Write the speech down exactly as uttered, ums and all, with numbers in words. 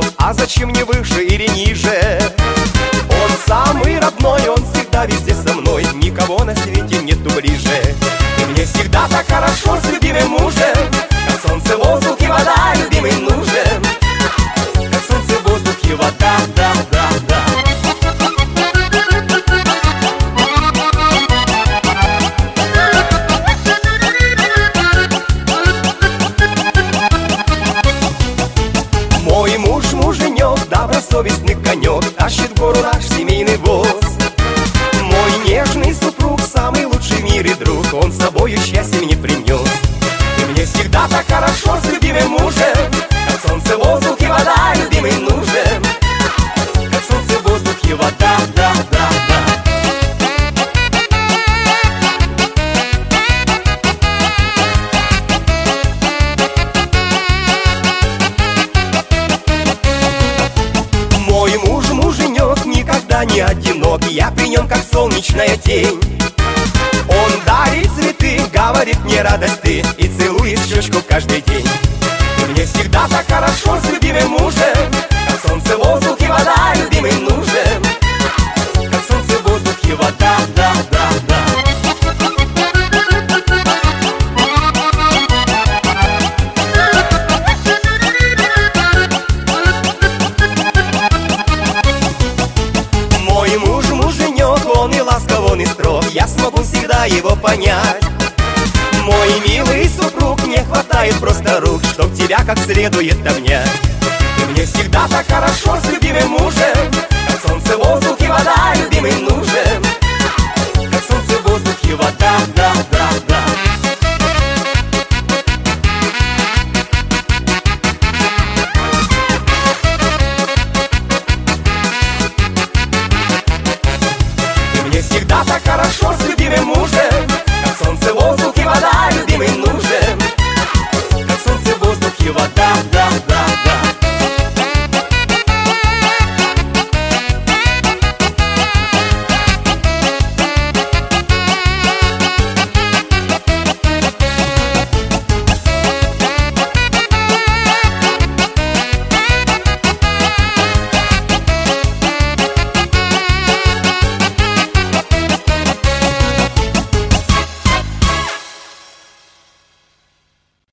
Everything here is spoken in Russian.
вопрос: а зачем мне выше или ниже? Он самый родной, он всегда везде со мной, никого на свете нету ближе. И мне всегда так хорошо с любимым мужем, как солнце, воздух и вода любимый нужен. Как солнце, воздух и вода, да, да, да. Мой муж, муженек, добросовестный конек, тащит в гору наш семейный воз. Мой нежный супруг, самый лучший в мире друг, он с собою счастье мне принес. И мне всегда так хорошо с любимым мужем, как солнце, воздух и вода любимый нужен. Как солнце, воздух и вода, да, да, да. Мой муж, муженек, никогда не одинок, я при нем как солнечная тень. Он дарит цветы, говорит мне радость ты, и целует щечку каждый день. И мне всегда так хорошо с любимым мужем, как солнце, воздух и вода любимый нужен. Как солнце, воздух и вода, да, да, да. Мой муж, муженек, он и ласков, он и строг, я смогу всегда его понять. Мой милый супруг, мне хватает просто рук, чтоб тебя как следует обнять. И мне всегда так хорошо с любимым мужем, как солнце, воздух и вода любимый нужен. Как солнце, воздух и вода, да, да, да. Мне всегда так хорошо с любимым мужем, как солнце, воздух и вода любимый нужен. Как солнце, воздух и вода.